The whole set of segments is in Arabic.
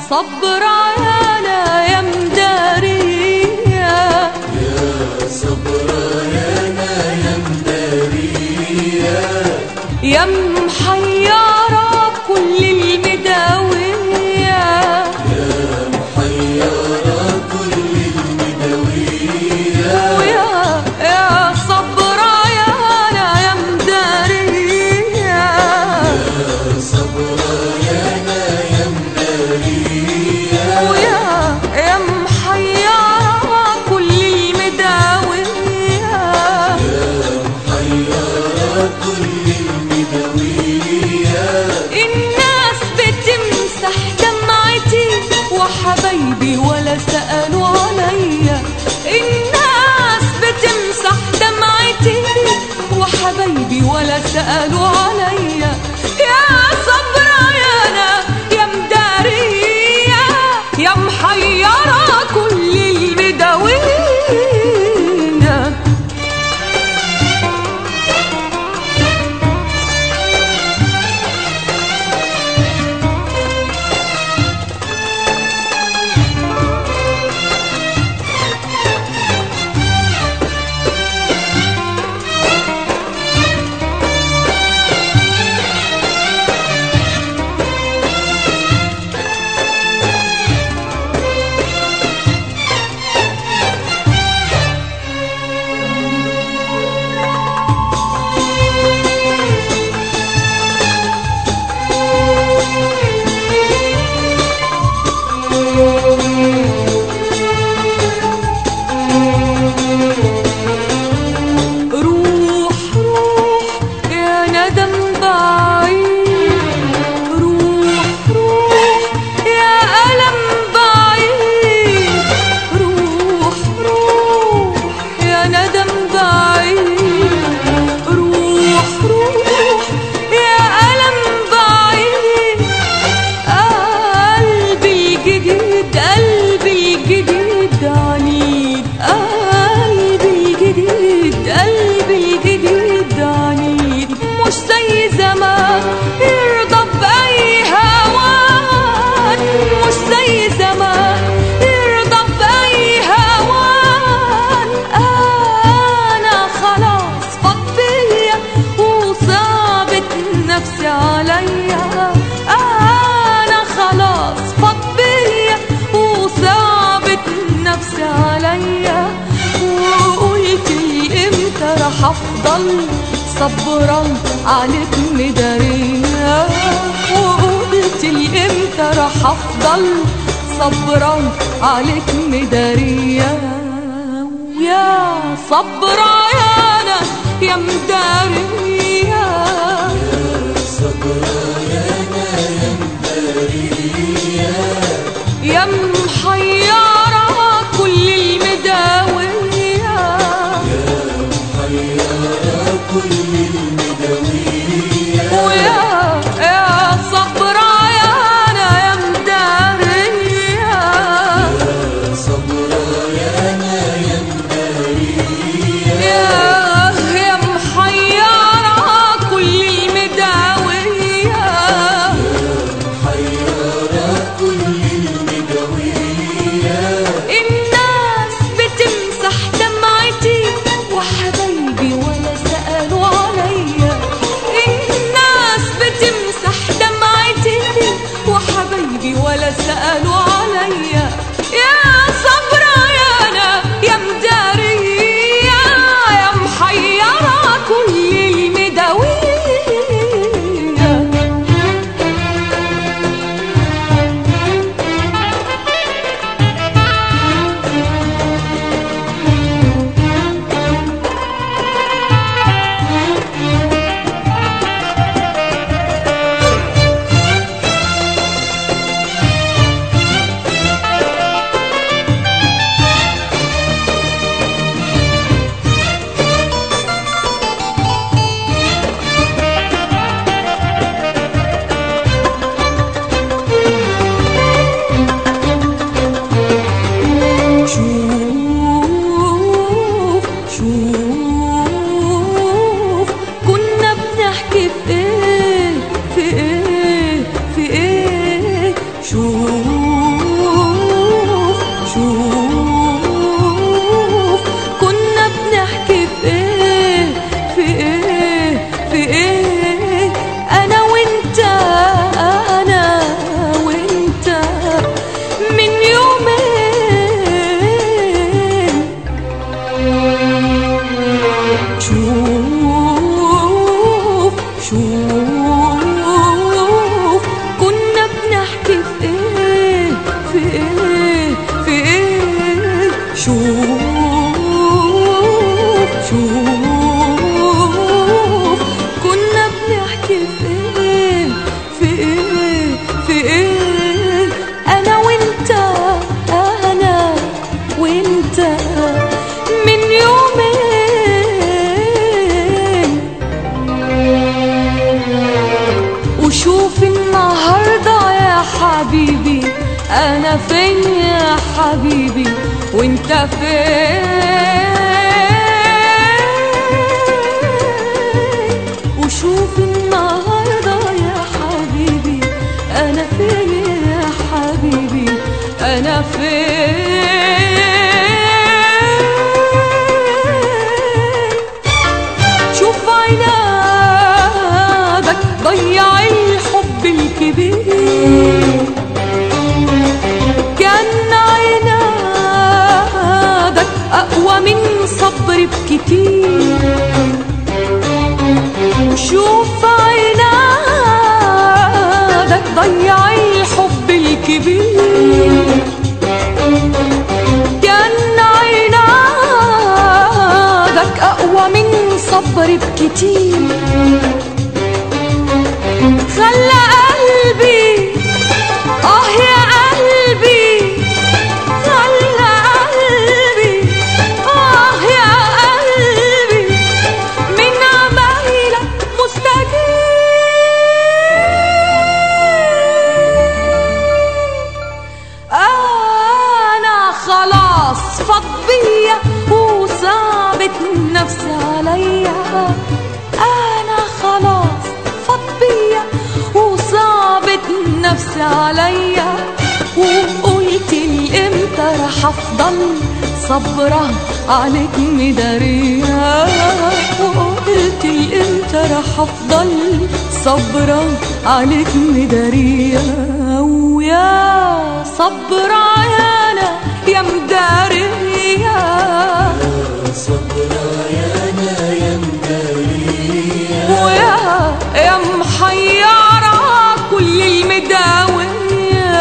صبرايانا يا مدارية، يا صبرايانا يا مدارية، يا محيرة كل المداوية، يا محيرة كل المداوية، يا صبرايانا يا مدارية، يا صبرايانا يا مدارية، يا محيرة كل المداوية، يا محيرة كل المداوية. الناس بتمسح دمعتي وحبايبي ولا سألوا عليا، الناس بتمسح دمعتي وحبايبي ولا سألوا عليا، يا صبرايانا يا مدارية، يا محيرة كل المداوية. هفضل صبرا عليك مدارية، وقلت لي امتى راح افضل صبرا عليك مدارية، ويا صبرايانا يا مدارية، يا صبرايانا يا مدارية، يا محيرة كل المداوية، يا محيرة كل المداوية، يا صبرايانا يا مدارية، يا صبرايانا يا مدارية، يا محيرة وشوف النهاردة يا حبيبي أنا فين يا حبيبي وانت فين. وشوف النهاردة يا حبيبي أنا فين يا حبيبي أنا فين. شوف عنادك ضيع الحب الكبير، كان عنادك أقوى من صبر بكتير. شوف عنادك ضيع الحب الكبير، كان عنادك أقوى من صبر بكتير. خلى قلبي يا قلبي، خلى قلبي يا قلبي من عمايلك مستجيب. أنا خلاص فاض بيا وصعبت نفسي عليا، أنا خلاص فاض بيا وصعبت نفسي عليا. وقلت لي امتى رح افضل صبرة عليك مدارية، وقلت لي امتى رح افضل صبرة عليك مدارية. ويا صبرة يانا يا مدارية، صبرا يانا يا مدارية، ويا محيرة كل المداوية،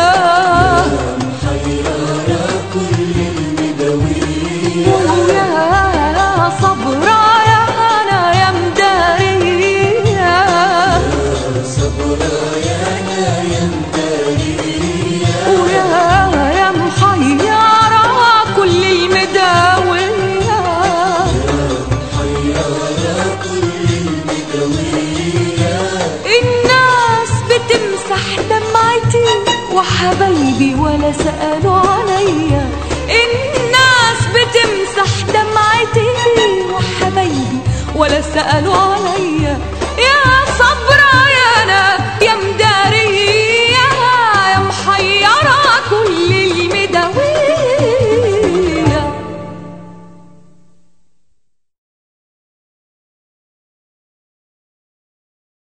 محيرة كل المداوية. ويا صبرا يانا يا مدارية، صبرا يانا يا مدارية، ويا محيرة كل المداوية. محيرة كل المداوية. الناس بتمسح دمعتي وحبايبي ولا سألوا عليا، الناس بتمسح دمعتي وحبايبي ولا سألوا عليا.